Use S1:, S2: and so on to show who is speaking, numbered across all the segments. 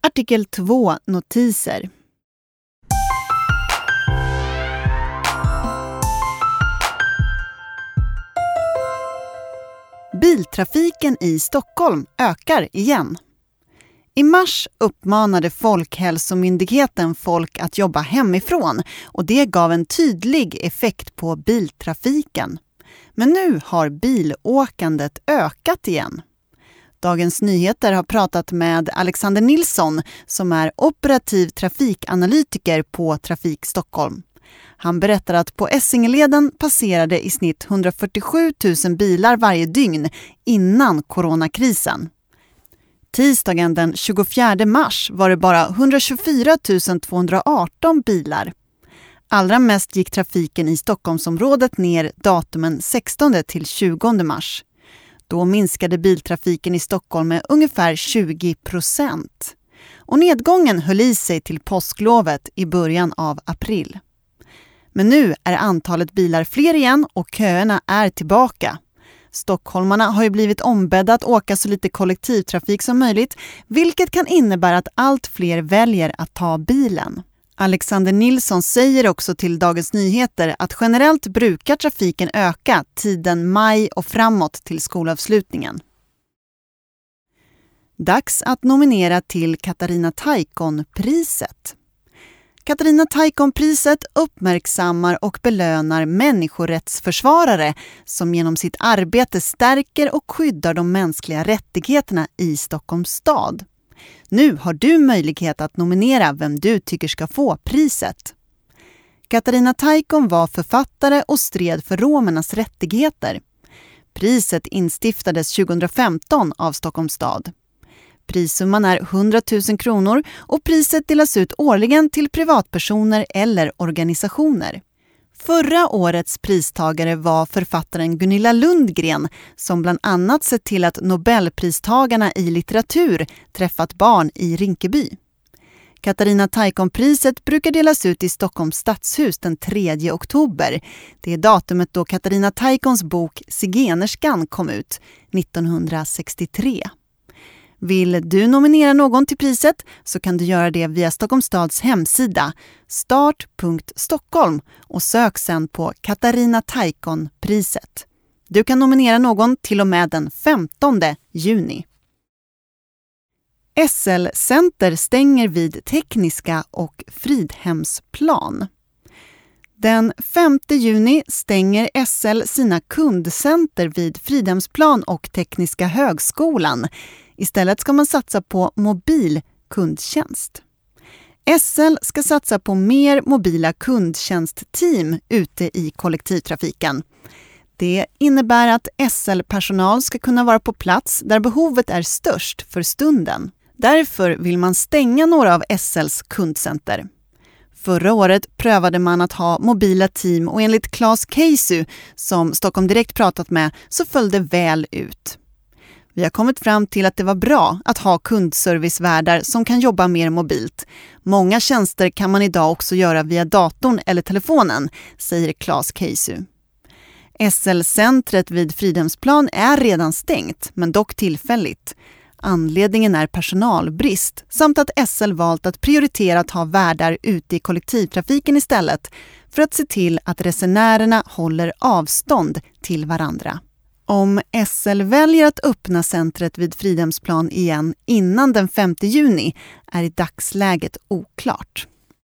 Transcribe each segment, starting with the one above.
S1: Artikel 2 notiser. Biltrafiken i Stockholm ökar igen. I mars uppmanade Folkhälsomyndigheten folk att jobba hemifrån och det gav en tydlig effekt på biltrafiken. Men nu har bilåkandet ökat igen. Dagens Nyheter har pratat med Alexander Nilsson som är operativ trafikanalytiker på Trafik Stockholm. Han berättar att på Essingeleden passerade i snitt 147 000 bilar varje dygn innan coronakrisen. Tisdagen den 24 mars var det bara 124 218 bilar. Allra mest gick trafiken i Stockholmsområdet ner datumen 16 till 20 mars. Då minskade biltrafiken i Stockholm med ungefär 20%. Och nedgången höll i sig till påsklovet i början av april. Men nu är antalet bilar fler igen och köerna är tillbaka. Stockholmarna har ju blivit ombedda att åka så lite kollektivtrafik som möjligt, vilket kan innebära att allt fler väljer att ta bilen. Alexander Nilsson säger också till Dagens Nyheter att generellt brukar trafiken öka tiden maj och framåt till skolavslutningen. Dags att nominera till Katarina Taikon-priset. Katarina Taikon-priset uppmärksammar och belönar människorättsförsvarare som genom sitt arbete stärker och skyddar de mänskliga rättigheterna i Stockholms stad. Nu har du möjlighet att nominera vem du tycker ska få priset. Katarina Taikon var författare och stred för romernas rättigheter. Priset instiftades 2015 av Stockholms stad. Prissumman är 100 000 kronor och priset delas ut årligen till privatpersoner eller organisationer. Förra årets pristagare var författaren Gunilla Lundgren som bland annat sett till att Nobelpristagarna i litteratur träffat barn i Rinkeby. Katarina Taikon-priset brukar delas ut i Stockholms stadshus den 3 oktober. Det är datumet då Katarina Taikons bok Zigenerskan kom ut 1963. Vill du nominera någon till priset så kan du göra det via Stockholms stads hemsida start.stockholm och sök sen på Katarina Taikon-priset. Du kan nominera någon till och med den 15 juni. SL-center stänger vid Tekniska och Fridhemsplan. Den 5 juni stänger SL sina kundcenter vid Fridhemsplan och Tekniska högskolan. Istället ska man satsa på mobil kundtjänst. SL ska satsa på mer mobila kundtjänstteam ute i kollektivtrafiken. Det innebär att SL-personal ska kunna vara på plats där behovet är störst för stunden. Därför vill man stänga några av SLs kundcenter. Förra året prövade man att ha mobila team och enligt Claes Keisu, som Stockholm Direkt pratat med, så föll det väl ut. Vi har kommit fram till att det var bra att ha kundservicevärdar som kan jobba mer mobilt. Många tjänster kan man idag också göra via datorn eller telefonen, säger Claes Keisu. SL-centret vid Fridhemsplan är redan stängt, men dock tillfälligt. Anledningen är personalbrist samt att SL valt att prioritera att ha värdar ute i kollektivtrafiken istället för att se till att resenärerna håller avstånd till varandra. Om SL väljer att öppna centret vid Fridhemsplan igen innan den 5 juni är i dagsläget oklart.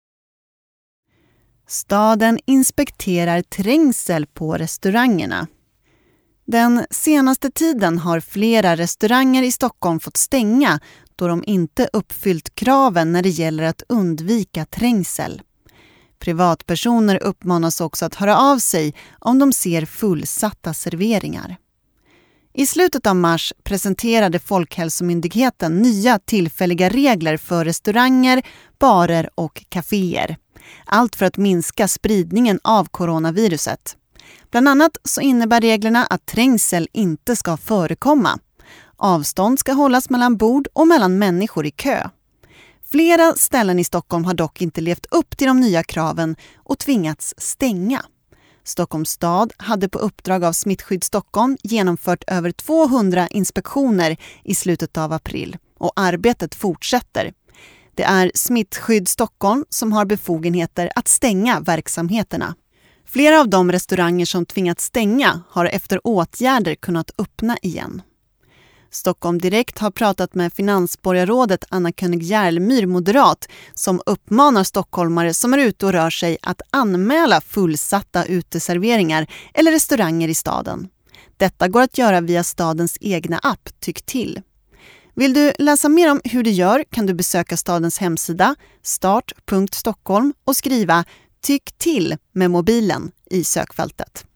S1: Staden inspekterar trängsel på restaurangerna. Den senaste tiden har flera restauranger i Stockholm fått stänga då de inte uppfyllt kraven när det gäller att undvika trängsel. Privatpersoner uppmanas också att höra av sig om de ser fullsatta serveringar. I slutet av mars presenterade Folkhälsomyndigheten nya tillfälliga regler för restauranger, barer och kaféer. Allt för att minska spridningen av coronaviruset. Bland annat så innebär reglerna att trängsel inte ska förekomma. Avstånd ska hållas mellan bord och mellan människor i kö. Flera ställen i Stockholm har dock inte levt upp till de nya kraven och tvingats stänga. Stockholms stad hade på uppdrag av Smittskydd Stockholm genomfört över 200 inspektioner i slutet av april och arbetet fortsätter. Det är Smittskydd Stockholm som har befogenheter att stänga verksamheterna. Flera av de restauranger som tvingats stänga har efter åtgärder kunnat öppna igen. Stockholm Direkt har pratat med finansborgarrådet Anna König Järlmyr, moderat, som uppmanar stockholmare som är ute och rör sig att anmäla fullsatta uteserveringar eller restauranger i staden. Detta går att göra via stadens egna app Tyck till. Vill du läsa mer om hur du gör kan du besöka stadens hemsida start.stockholm och skriva Tyck till med mobilen i sökfältet.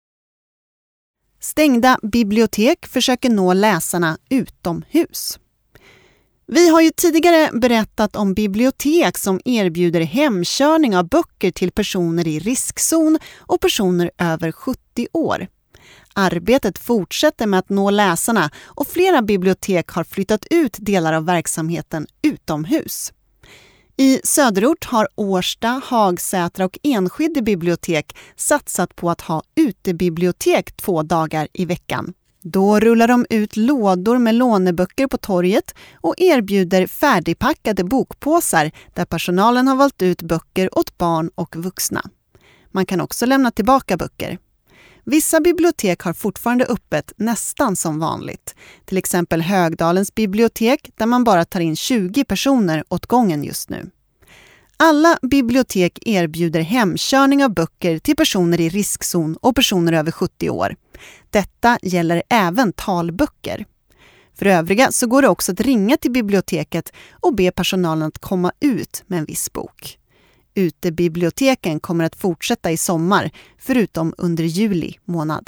S1: Stängda bibliotek försöker nå läsarna utomhus. Vi har ju tidigare berättat om bibliotek som erbjuder hemkörning av böcker till personer i riskzon och personer över 70 år. Arbetet fortsätter med att nå läsarna och flera bibliotek har flyttat ut delar av verksamheten utomhus. I Söderort har Årsta, Hagsätra och Enskede bibliotek satsat på att ha utebibliotek 2 dagar i veckan. Då rullar de ut lådor med låneböcker på torget och erbjuder färdigpackade bokpåsar där personalen har valt ut böcker åt barn och vuxna. Man kan också lämna tillbaka böcker. Vissa bibliotek har fortfarande öppet nästan som vanligt. Till exempel Högdalens bibliotek där man bara tar in 20 personer åt gången just nu. Alla bibliotek erbjuder hemkörning av böcker till personer i riskzon och personer över 70 år. Detta gäller även talböcker. För övriga så går det också att ringa till biblioteket och be personalen att komma ut med en viss bok. Utebiblioteken kommer att fortsätta i sommar, förutom under juli månad.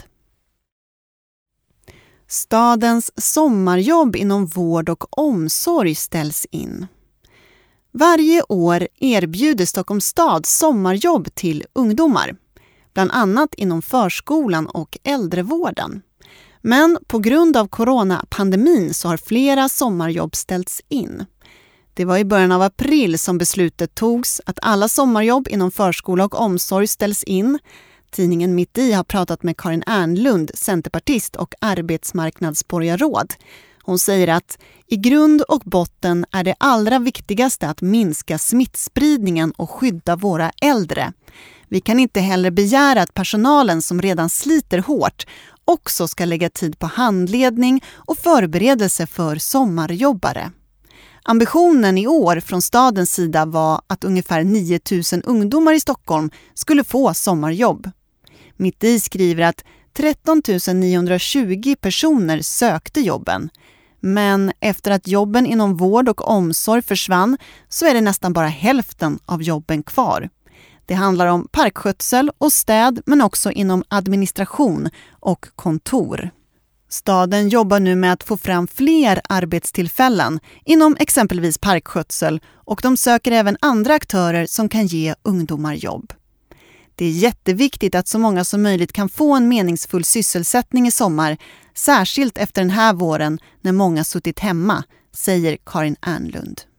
S1: Stadens sommarjobb inom vård och omsorg ställs in. Varje år erbjuder Stockholms stad sommarjobb till ungdomar, bland annat inom förskolan och äldrevården. Men på grund av coronapandemin så har flera sommarjobb ställts in. Det var i början av april som beslutet togs att alla sommarjobb inom förskola och omsorg ställs in. Tidningen Mitt i har pratat med Karin Ernlund, centerpartist och arbetsmarknadsborgarråd. Hon säger att i grund och botten är det allra viktigaste att minska smittspridningen och skydda våra äldre. Vi kan inte heller begära att personalen som redan sliter hårt också ska lägga tid på handledning och förberedelse för sommarjobbare. Ambitionen i år från stadens sida var att ungefär 9 000 ungdomar i Stockholm skulle få sommarjobb. Mitt i skriver att 13 920 personer sökte jobben. Men efter att jobben inom vård och omsorg försvann så är det nästan bara hälften av jobben kvar. Det handlar om parkskötsel och städ men också inom administration och kontor. Staden jobbar nu med att få fram fler arbetstillfällen inom exempelvis parkskötsel och de söker även andra aktörer som kan ge ungdomar jobb. Det är jätteviktigt att så många som möjligt kan få en meningsfull sysselsättning i sommar, särskilt efter den här våren när många suttit hemma, säger Karin Ernlund.